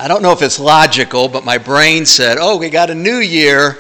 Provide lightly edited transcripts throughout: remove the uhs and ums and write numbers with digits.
I don't know if it's logical, but my brain said, oh, we got a new year.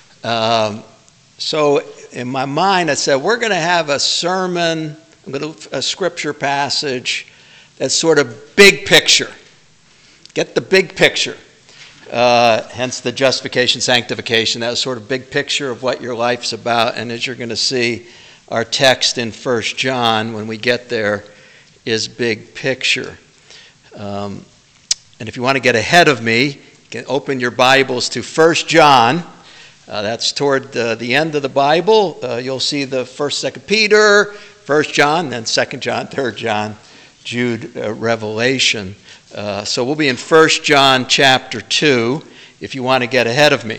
So in my mind, I said, we're going to have a sermon, a scripture passage that's sort of big picture. Get the big picture. Hence the justification, sanctification. That was sort of big picture of what your life's about. And as you're going to see, our text in 1 John, when we get there, is big picture. And if you want to get ahead of me, you can open your Bibles to 1 John. That's toward the end of the Bible. You'll see the 1st, 2nd Peter, 1 John, then 2nd John, 3rd John, Jude, Revelation. So we'll be in 1 John chapter 2 if you want to get ahead of me.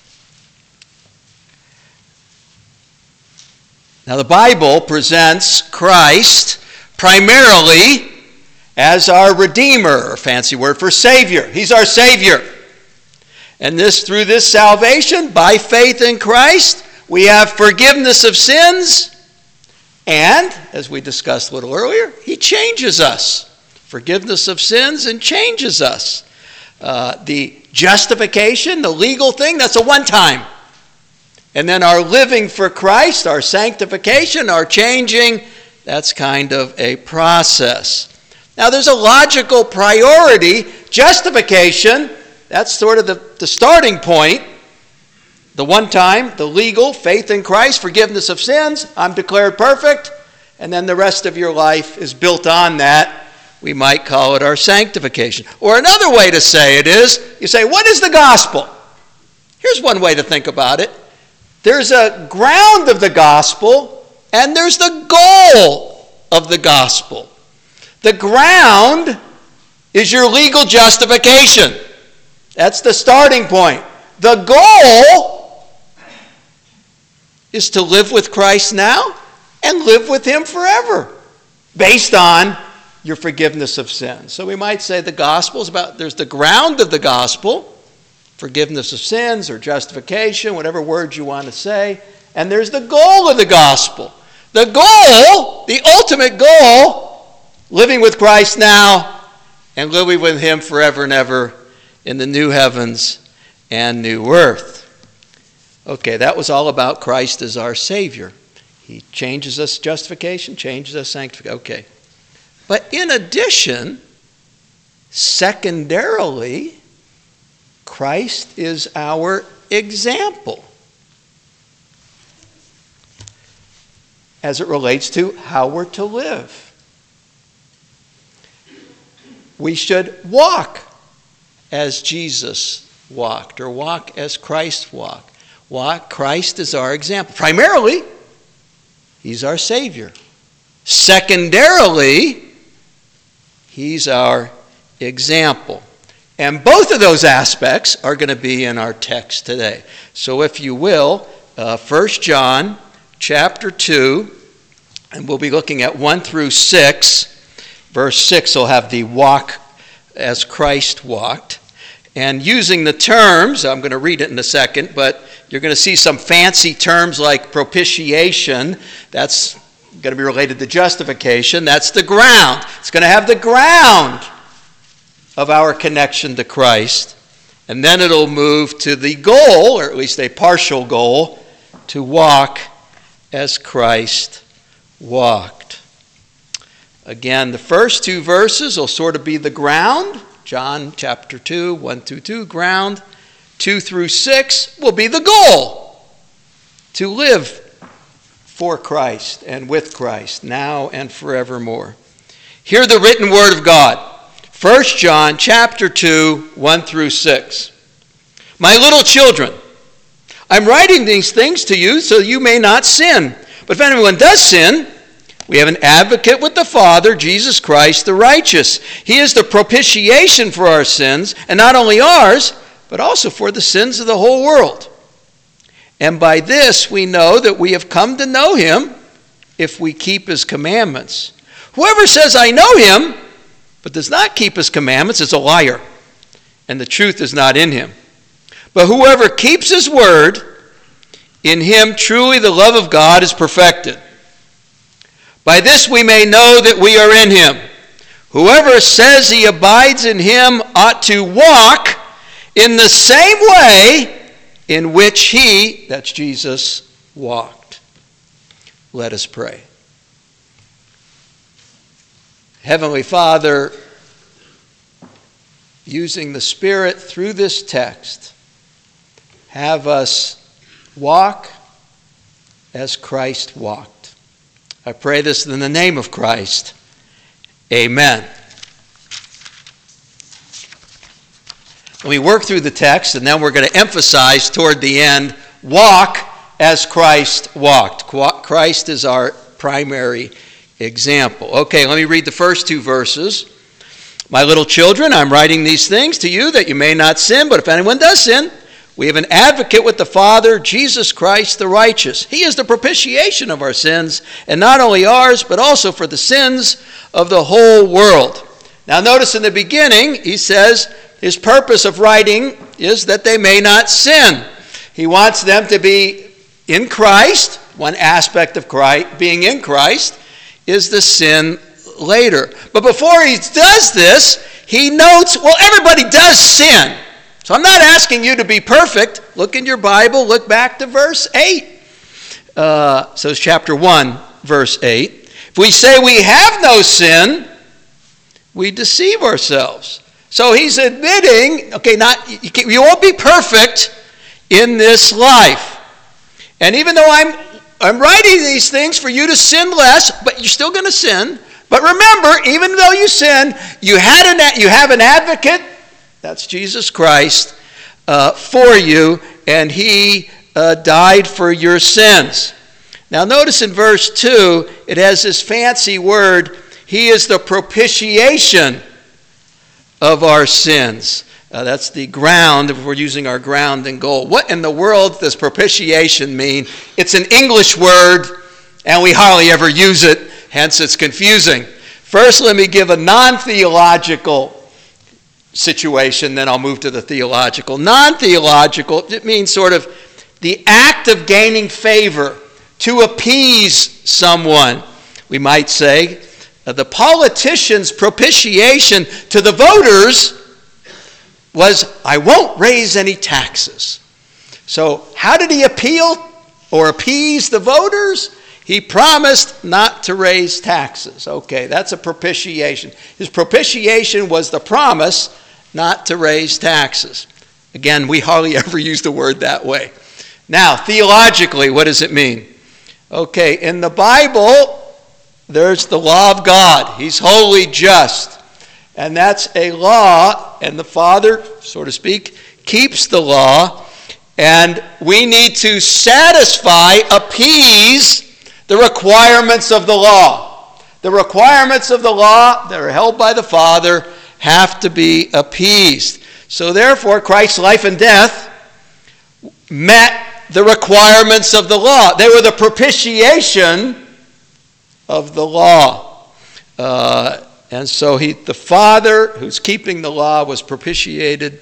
Now the Bible presents Christ primarily as our Redeemer, a fancy word for Savior. He's our Savior. And through this salvation, by faith in Christ, we have forgiveness of sins. And, as we discussed a little earlier, He changes us. Forgiveness of sins and changes us. The justification, the legal thing, that's a one-time. And then our living for Christ, our sanctification, our changing, that's kind of a process. Now there's a logical priority. Justification, that's sort of the starting point. The one time, the legal, faith in Christ, forgiveness of sins, I'm declared perfect. And then the rest of your life is built on that. We might call it our sanctification. Or another way to say it is, you say, what is the gospel? Here's one way to think about it. There's a ground of the gospel, and there's the goal of the gospel. The ground is your legal justification. That's the starting point. The goal is to live with Christ now and live with Him forever, based on your forgiveness of sins. So we might say the gospel is about, there's the ground of the gospel, forgiveness of sins or justification, whatever word you want to say, and there's the goal of the gospel. The goal, the ultimate goal, living with Christ now and living with Him forever and ever in the new heavens and new earth. Okay, that was all about Christ as our Savior. He changes us justification, changes us sanctification. Okay. But in addition, secondarily, Christ is our example as it relates to how we're to live. We should walk as Jesus walked, or walk as Christ walked. Christ is our example. Primarily, He's our Savior. Secondarily, He's our example. And both of those aspects are going to be in our text today. So if you will, 1 John chapter 2, and we'll be looking at 1 through 6. Verse 6 will have the walk as Christ walked. And using the terms, I'm going to read it in a second, but you're going to see some fancy terms like propitiation. That's going to be related to justification. That's the ground. It's going to have the ground of our connection to Christ. And then it'll move to the goal, or at least a partial goal, to walk as Christ walked. Again, the first two verses will sort of be the ground. John chapter 2, 1 through 2, ground. 2 through 6 will be the goal. To live for Christ and with Christ, now and forevermore. Hear the written word of God. 1 John chapter 2, 1 through 6. My little children, I'm writing these things to you so you may not sin. But if anyone does sin, we have an advocate with the Father, Jesus Christ the righteous. He is the propitiation for our sins, and not only ours, but also for the sins of the whole world. And by this we know that we have come to know Him if we keep His commandments. Whoever says, I know Him, but does not keep His commandments is a liar, and the truth is not in him. But whoever keeps His word, in him truly the love of God is perfected. By this we may know that we are in Him. Whoever says he abides in him ought to walk in the same way in which he, that's Jesus, walked. Let us pray. Heavenly Father, using the Spirit through this text, have us walk as Christ walked. I pray this in the name of Christ. Amen. We work through the text, and then we're going to emphasize toward the end, walk as Christ walked. Christ is our primary example. Okay, let me read the first two verses. My little children, I'm writing these things to you that you may not sin, but if anyone does sin, we have an advocate with the Father, Jesus Christ the righteous. He is the propitiation of our sins, and not only ours, but also for the sins of the whole world. Now notice in the beginning, he says his purpose of writing is that they may not sin. He wants them to be in Christ. One aspect of Christ, being in Christ, is the sin later. But before he does this, he notes, well, everybody does sin. So I'm not asking you to be perfect. Look in your Bible, look back to verse 8. So it's chapter 1, verse 8. If we say we have no sin, we deceive ourselves. So he's admitting, okay, you won't be perfect in this life. And even though I'm writing these things for you to sin less, but you're still going to sin. But remember, even though you sin, you have an advocate, that's Jesus Christ, for you, and he died for your sins. Now notice in verse 2, it has this fancy word, he is the propitiation of our sins. That's the ground, if we're using our ground and goal. What in the world does propitiation mean? It's an English word, and we hardly ever use it, hence it's confusing. First, let me give a non-theological situation, then I'll move to the theological. Non-theological, it means sort of the act of gaining favor, to appease someone. We might say the politician's propitiation to the voters was, I won't raise any taxes. So how did he appeal or appease the voters? He promised not to raise taxes. Okay, that's a propitiation. His propitiation was the promise not to raise taxes. Again, we hardly ever use the word that way. Now, theologically, what does it mean? Okay, in the Bible, there's the law of God. He's wholly just. And that's a law, and the Father, so to speak, keeps the law. And we need to satisfy, appease the requirements of the law. The requirements of the law that are held by the Father have to be appeased. So therefore, Christ's life and death met the requirements of the law. They were the propitiation of the law. And so the Father, who's keeping the law, was propitiated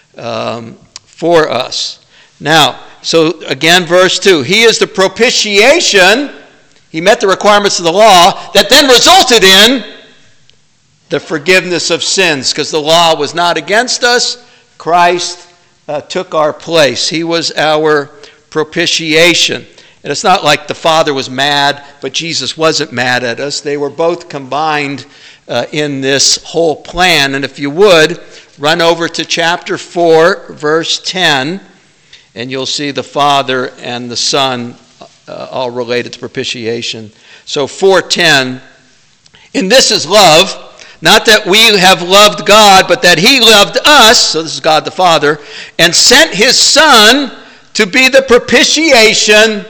for us. Now, so again, verse 2. He is the propitiation. He met the requirements of the law that then resulted in the forgiveness of sins. Because the law was not against us. Christ took our place. He was our propitiation. And it's not like the Father was mad, but Jesus wasn't mad at us. They were both combined in this whole plan. And if you would, run over to chapter 4, verse 10, and you'll see the Father and the Son all related to propitiation. So 4:10, and this is love, not that we have loved God, but that he loved us, so this is God the Father, and sent his Son to be the propitiation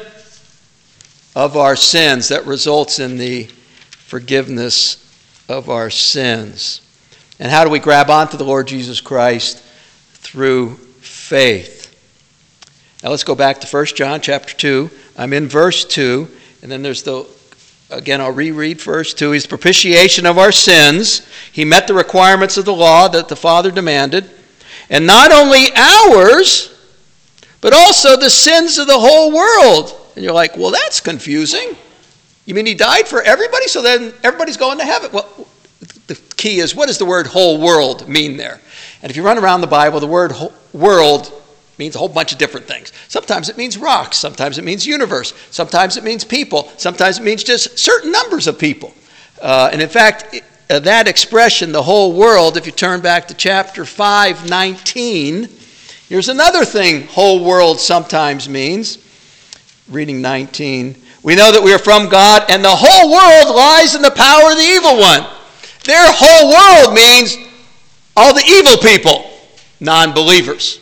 of our sins. That results in the forgiveness of our sins. And how do we grab onto the Lord Jesus Christ? Through faith. Now let's go back to 1 John chapter 2. I'm in verse 2, and then there's again, I'll reread verse 2. He's the propitiation of our sins. He met the requirements of the law that the Father demanded. And not only ours, but also the sins of the whole world. And you're like, well, that's confusing. You mean he died for everybody, so then everybody's going to heaven? Well, the key is, what does the word whole world mean there? And if you run around the Bible, the word world means a whole bunch of different things. Sometimes it means rocks. Sometimes it means universe. Sometimes it means people. Sometimes it means just certain numbers of people. And in fact, that expression, the whole world, if you turn back to chapter 5:19, here's another thing whole world sometimes means. Reading 19. We know that we are from God, and the whole world lies in the power of the evil one. Their whole world means all the evil people, non-believers.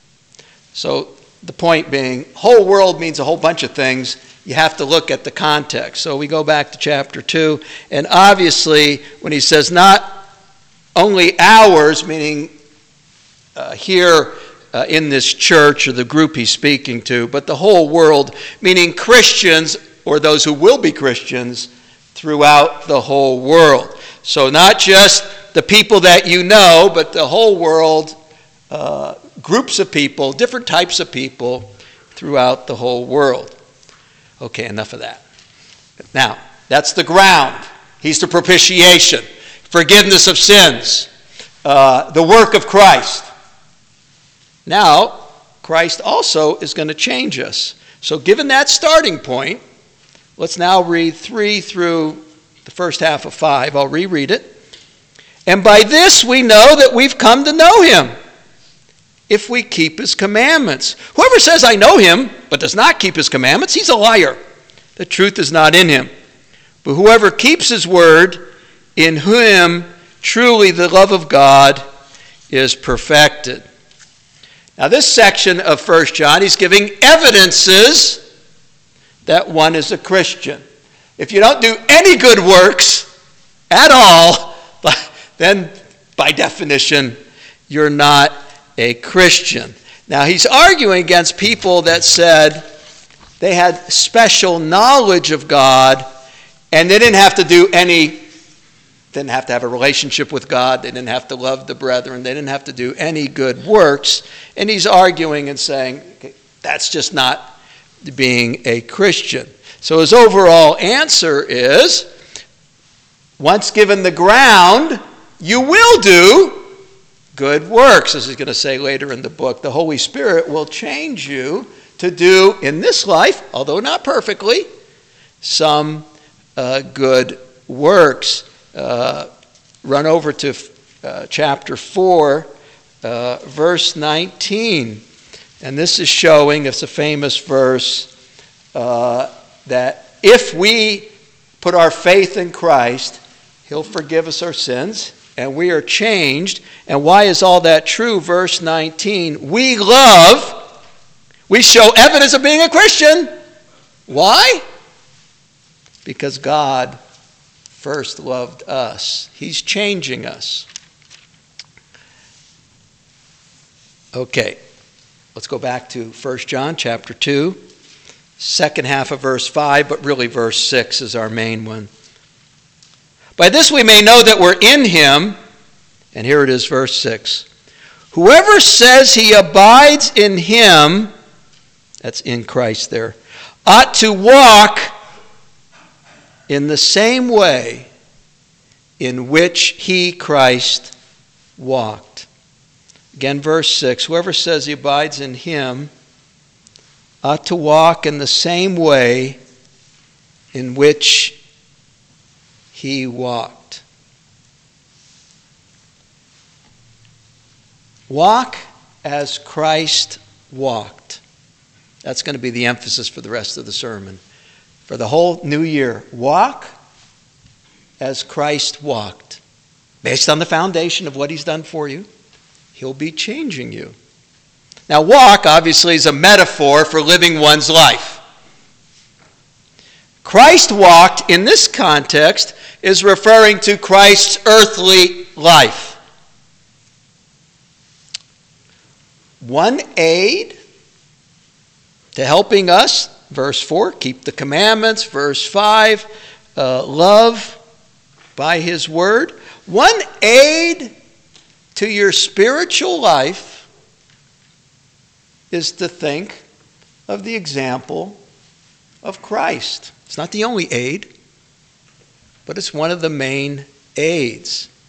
So the point being, whole world means a whole bunch of things. You have to look at the context. So we go back to chapter 2, and obviously when he says not only ours, meaning here in this church or the group he's speaking to, but the whole world, meaning Christians or those who will be Christians throughout the whole world. So not just the people that you know, but the whole world, groups of people, different types of people throughout the whole world. Okay, enough of that. Now, that's the ground. He's the propitiation, forgiveness of sins, the work of Christ. Now, Christ also is going to change us. So given that starting point, let's now read 3 through the first half of 5. I'll reread it. And by this we know that we've come to know him, if we keep his commandments. Whoever says, I know him, but does not keep his commandments, he's a liar. The truth is not in him. But whoever keeps his word, in whom truly the love of God is perfected. Now this section of 1 John, he's giving evidences that one is a Christian. If you don't do any good works at all, then by definition, you're not a Christian. Now he's arguing against people that said they had special knowledge of God and they didn't have to do didn't have to have a relationship with God, they didn't have to love the brethren, they didn't have to do any good works. And he's arguing and saying, okay, that's just not being a Christian. So his overall answer is, once given the ground, you will do good works. As he's going to say later in the book, the Holy Spirit will change you to do in this life, although not perfectly, some good works. Run over to chapter 4, verse 19. And this is showing, it's a famous verse, that if we put our faith in Christ, he'll forgive us our sins, and we are changed. And why is all that true? Verse 19, we show evidence of being a Christian. Why? Because God first loved us. He's changing us. Okay, let's go back to 1 John chapter 2, second half of verse 5, but really verse 6 is our main one. By this we may know that we're in him, and here it is, verse 6. Whoever says he abides in him, that's in Christ there, ought to walk in the same way in which he, Christ, walked. Again, verse 6, whoever says he abides in him ought to walk in the same way in which he walked. Walk as Christ walked. That's going to be the emphasis for the rest of the sermon. For the whole new year, walk as Christ walked. Based on the foundation of what he's done for you, he'll be changing you. Now, walk, obviously, is a metaphor for living one's life. Christ walked, in this context, is referring to Christ's earthly life. One aid to helping us, verse 4, keep the commandments. Verse 5, love by his word. One aid to your spiritual life is to think of the example of Christ. It's not the only aid, but it's one of the main aids.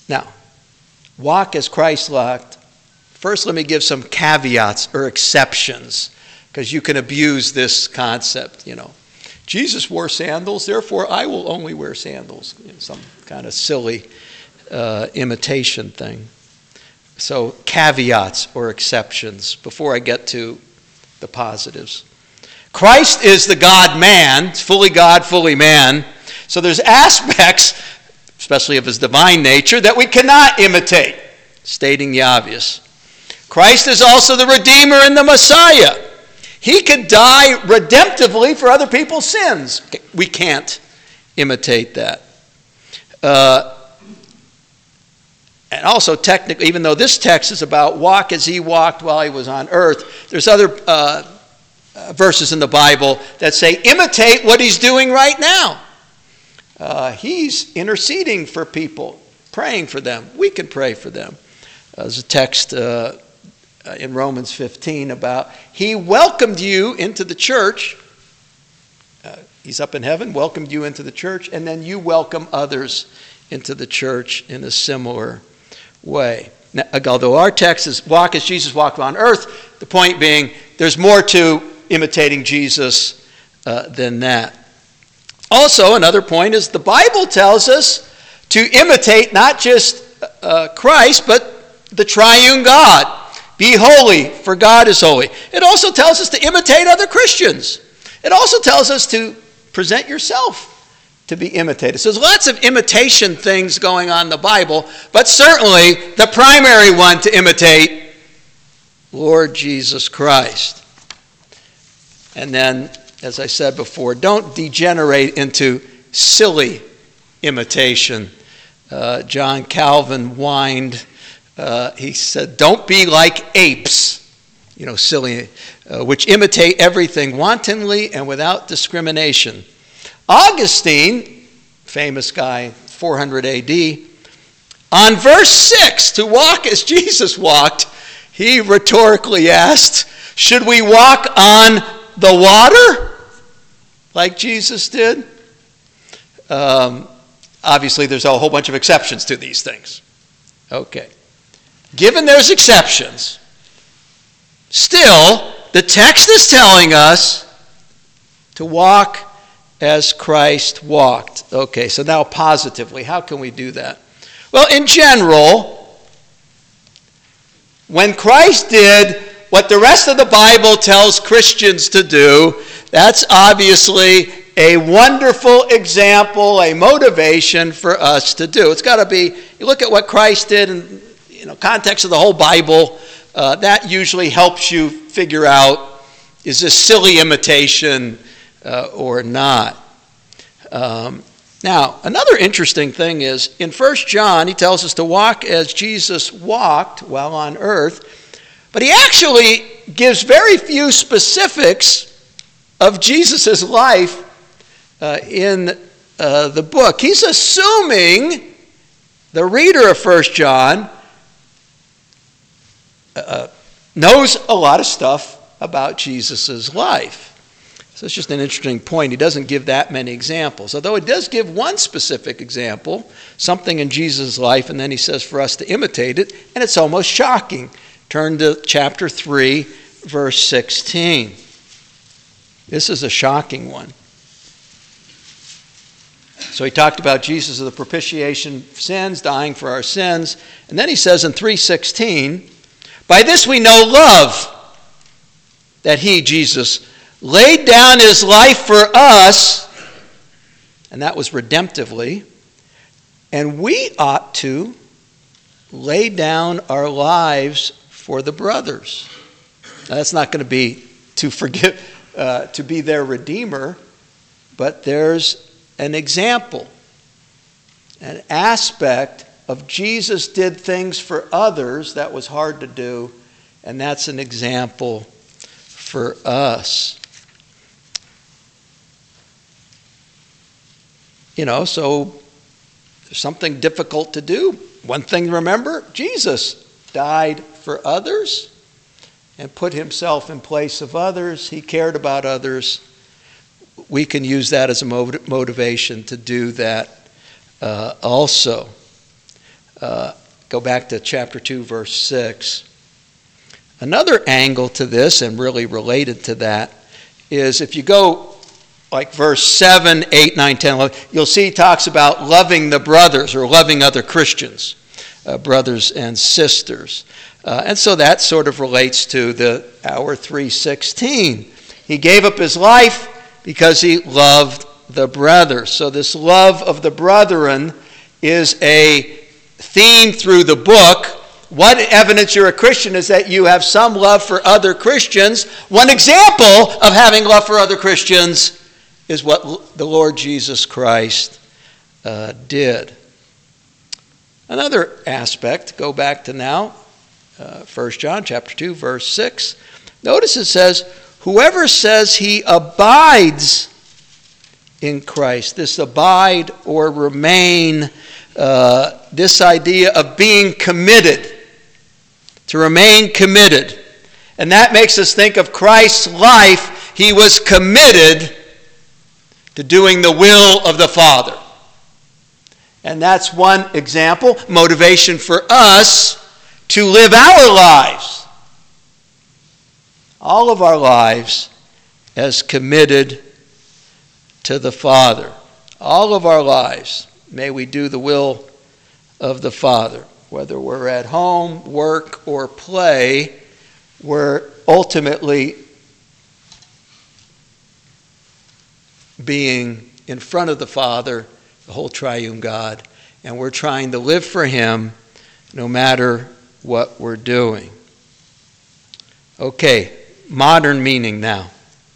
Now, walk as Christ walked. First, let me give some caveats or exceptions, because you can abuse this concept, Jesus wore sandals, therefore I will only wear sandals. Some kind of silly imitation thing. So, caveats or exceptions before I get to the positives. Christ is the God-man, fully God, fully man. So there's aspects, especially of his divine nature, that we cannot imitate, stating the obvious. Christ is also the Redeemer and the Messiah. He could die redemptively for other people's sins. We can't imitate that. And also, technically, even though this text is about walk as he walked while he was on earth, there's other verses in the Bible that say, imitate what he's doing right now. He's interceding for people, praying for them. We can pray for them. There's a text in Romans 15 about he welcomed you into the church. He's up in heaven, welcomed you into the church, and then you welcome others into the church in a similar way. Now, although our text is walk as Jesus walked on earth, the point being there's more to imitating Jesus than that. Also, another point is the Bible tells us to imitate not just Christ, but the triune God. Be holy, for God is holy. It also tells us to imitate other Christians. It also tells us to present yourself to be imitated. So there's lots of imitation things going on in the Bible, but certainly the primary one to imitate, Lord Jesus Christ. And then, as I said before, don't degenerate into silly imitation. John Calvin whined, he said, don't be like apes, silly, which imitate everything wantonly and without discrimination. Augustine, famous guy, 400 AD, on verse 6, to walk as Jesus walked, he rhetorically asked, should we walk on the water like Jesus did? Obviously, there's a whole bunch of exceptions to these things. Okay. Given there's exceptions, still, the text is telling us to walk as Christ walked. Okay, so now positively, how can we do that? Well, in general, when Christ did what the rest of the Bible tells Christians to do, that's obviously a wonderful example, a motivation for us to do. It's got to be, you look at what Christ did in context of the whole Bible, that usually helps you figure out, is this silly imitation or not? Now, another interesting thing is, in 1 John, he tells us to walk as Jesus walked while on earth, but he actually gives very few specifics of Jesus' life in the book. He's assuming the reader of 1 John knows a lot of stuff about Jesus' life. So it's just an interesting point. He doesn't give that many examples, although it does give one specific example, something in Jesus' life, and then he says for us to imitate it, and it's almost shocking. Turn to chapter 3, verse 16. This is a shocking one. So he talked about Jesus as the propitiation of sins, dying for our sins, and then he says in 3:16, by this we know love, that he, Jesus, laid down his life for us, and that was redemptively, and we ought to lay down our lives for the brothers. Now, that's not going to be to be their redeemer, but there's an example, an aspect of Jesus did things for others that was hard to do, and that's an example for us. So there's something difficult to do. One thing to remember, Jesus died for others and put himself in place of others. He cared about others. We can use that as a motivation to do that also. Go back to chapter 2, verse 6. Another angle to this, and really related to that, is if you go like verse 7, 8, 9, 10, 11, you'll see he talks about loving the brothers or loving other Christians, brothers and sisters. And so that sort of relates to our 3:16. He gave up his life because he loved the brothers. So this love of the brethren is a theme through the book. What evidence you're a Christian is that you have some love for other Christians. One example of having love for other Christians is what the Lord Jesus Christ did. Another aspect, go back to now, 1 John chapter 2, verse 6. Notice it says, whoever says he abides in Christ, this abide or remain, this idea of being committed, to remain committed. And that makes us think of Christ's life. He was committed to doing the will of the Father. And that's one example, motivation for us to live our lives, all of our lives, as committed to the Father. All of our lives, may we do the will of the Father. Whether we're at home, work, or play, we're ultimately being in front of the Father, the whole triune God, and we're trying to live for Him no matter what we're doing. Okay, modern meaning now.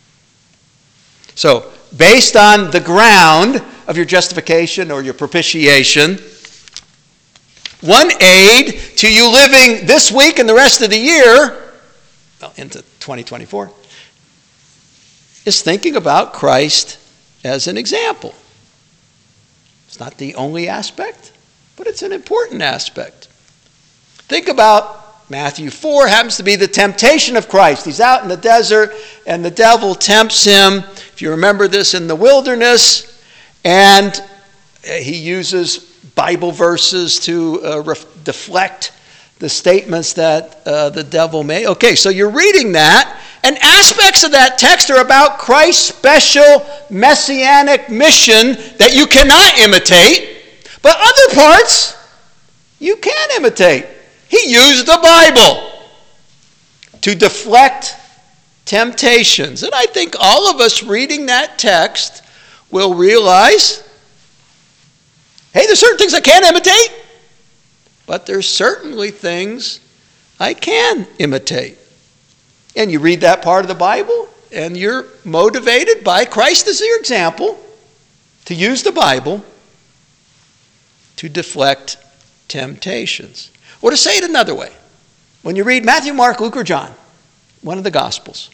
So, based on the ground of your justification or your propitiation, one aid to you living this week and the rest of the year, well, into 2024, is thinking about Christ as an example. It's not the only aspect, but it's an important aspect. Think about Matthew 4, happens to be the temptation of Christ. He's out in the desert, and the devil tempts him. If you remember this, in the wilderness, and he uses Bible verses to deflect the statements that the devil made. Okay, so you're reading that, and aspects of that text are about Christ's special messianic mission that you cannot imitate, but other parts you can imitate. He used the Bible to deflect temptations. And I think all of us reading that text will realize, hey, there's certain things I can't imitate, but there's certainly things I can imitate. And you read that part of the Bible, and you're motivated by Christ as your example to use the Bible to deflect temptations. Or to say it another way, when you read Matthew, Mark, Luke, or John, one of the Gospels,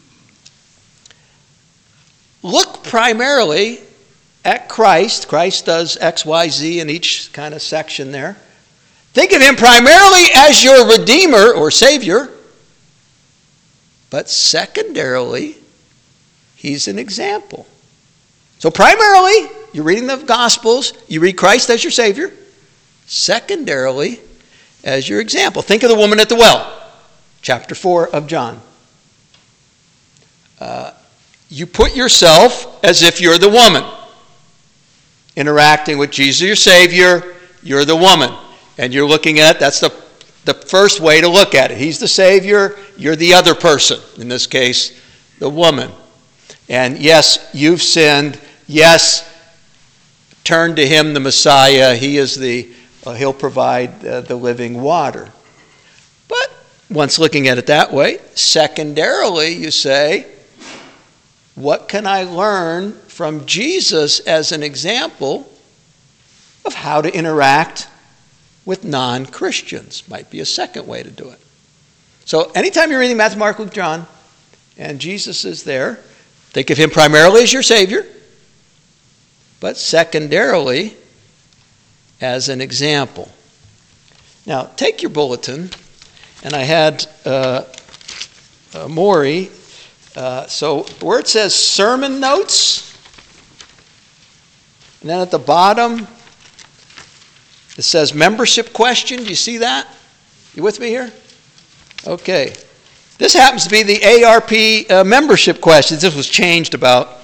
look primarily at Christ. Christ does X, Y, Z in each kind of section there. Think of Him primarily as your Redeemer or Savior, but secondarily, He's an example. So primarily, you're reading the Gospels, you read Christ as your Savior. Secondarily, as your example. Think of the woman at the well, chapter 4 of John. You put yourself as if you're the woman. Interacting with Jesus, your Savior, you're the woman. And you're looking at, that's the first way to look at it. He's the Savior, you're the other person. In this case, the woman. And yes, you've sinned. Yes, turn to Him, the Messiah. He is He'll provide the living water. But once looking at it that way, secondarily you say, what can I learn from Jesus as an example of how to interact with non-Christians? Might be a second way to do it. So anytime you're reading Matthew, Mark, Luke, John, and Jesus is there, think of Him primarily as your Savior, but secondarily as an example. Now, take your bulletin, and I had Maury. So where it says sermon notes, and then at the bottom It says membership question. Do you see that? You with me here? Okay. This happens to be the ARP membership question. This was changed about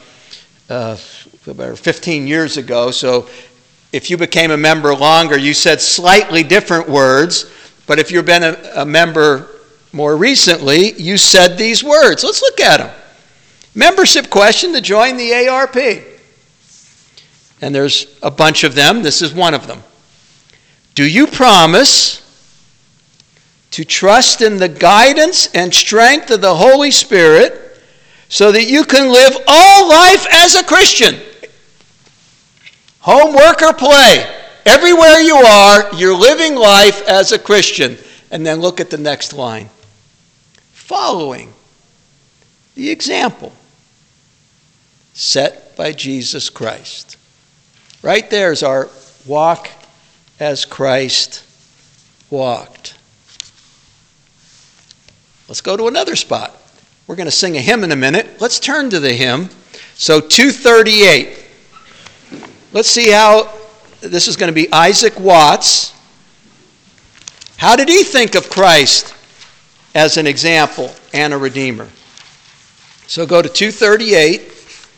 15 years ago. So if you became a member longer, you said slightly different words. But if you've been a member more recently, you said these words. Let's look at them. Membership question to join the ARP. And there's a bunch of them. This is one of them. Do you promise to trust in the guidance and strength of the Holy Spirit so that you can live all life as a Christian? Home, work, or play. Everywhere you are, you're living life as a Christian. And then look at the next line. Following the example set by Jesus Christ. Right there is our walk as Christ walked. Let's go to another spot. We're going to sing a hymn in a minute. Let's turn to the hymn. So 238. Let's see how this is going to be Isaac Watts. How did he think of Christ as an example and a redeemer? So go to 238.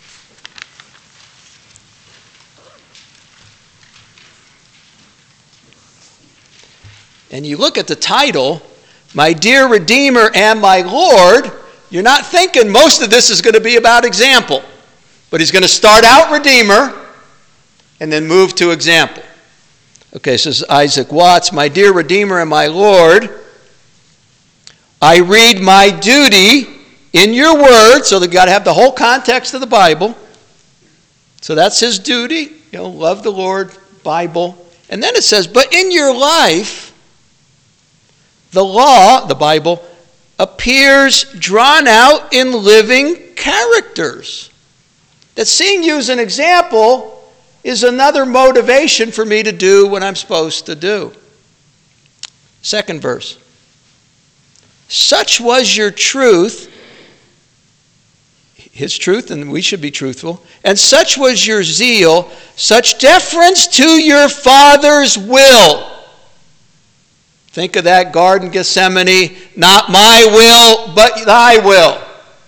And you look at the title, My Dear Redeemer and My Lord, you're not thinking most of this is going to be about example. But he's going to start out Redeemer and then move to example. Okay, so this is Isaac Watts. My dear Redeemer and my Lord, I read my duty in your word. So you've got to have the whole context of the Bible. So that's his duty. Love the Lord, Bible. And then it says, but in your life, the law, the Bible, appears drawn out in living characters. That seeing you as an example is another motivation for me to do what I'm supposed to do. Second verse. Such was your truth, his truth, and we should be truthful, and such was your zeal, such deference to your Father's will. Think of that Garden Gethsemane, not my will, but thy will.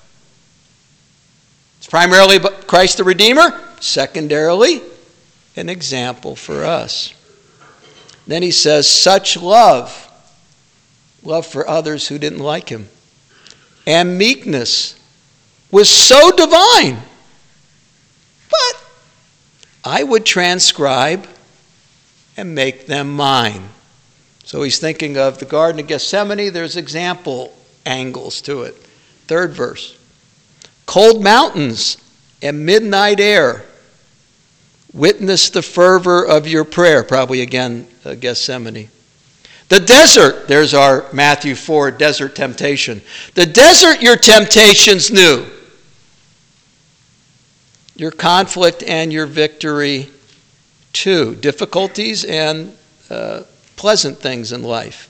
It's primarily Christ the Redeemer, secondarily, an example for us. Then he says, such love for others who didn't like him, and meekness was so divine. But I would transcribe and make them mine. So he's thinking of the Garden of Gethsemane. There's example angles to it. Third verse. Cold mountains and midnight air witness the fervor of your prayer. Probably again, Gethsemane. The desert, there's our Matthew 4 desert temptation. The desert your temptations knew. Your conflict and your victory too. Difficulties and pleasant things in life.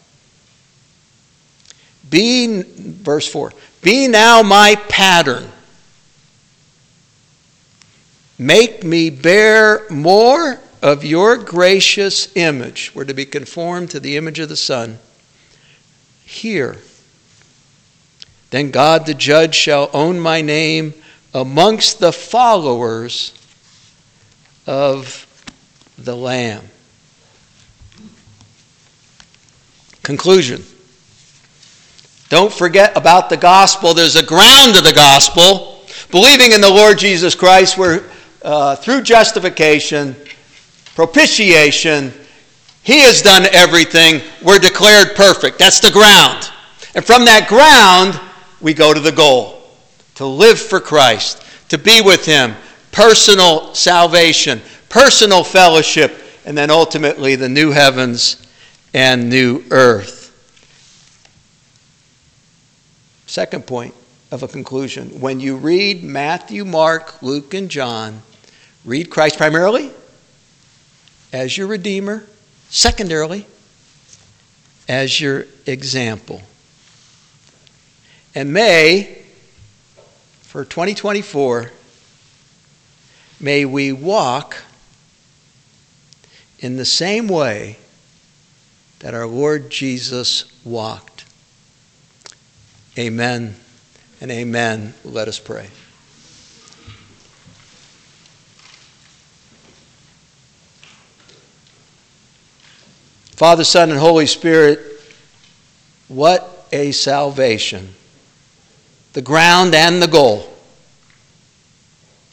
Verse 4, be now my pattern. Make me bear more of your gracious image. We're to be conformed to the image of the Son. Here. Then God the judge shall own my name amongst the followers of the Lamb. Conclusion. Don't forget about the gospel. There's a ground of the gospel. Believing in the Lord Jesus Christ, where through justification, propitiation, he has done everything. We're declared perfect. That's the ground. And from that ground, we go to the goal. To live for Christ. To be with him. Personal salvation. Personal fellowship. And then ultimately the new heavens and new earth. Second point of a conclusion. When you read Matthew, Mark, Luke, and John, read Christ primarily as your Redeemer, secondarily as your example. And may, for 2024, may we walk in the same way that our Lord Jesus walked. Amen and amen. Let us pray. Father, Son, and Holy Spirit, what a salvation. The ground and the goal.